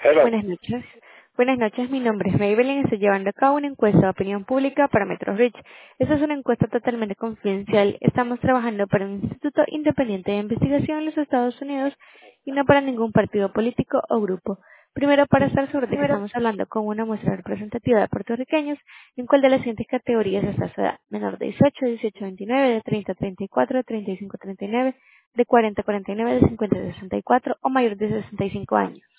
Hello. Buenas noches. Buenas noches, mi nombre es Maybelline y estoy llevando a cabo una encuesta de opinión pública para Metro Rich. Esta es una encuesta totalmente confidencial. Estamos trabajando para un instituto independiente de investigación en los Estados Unidos y no para ningún partido político o grupo. Primero, para estar seguro de que estamos hablando con una muestra representativa de puertorriqueños, en cuál de las siguientes categorías está su edad: menor de 18, 18 a 29, de 30 a 34, de 35 a 39, de 40 a 49, de 50 a 64 o mayor de 65 años.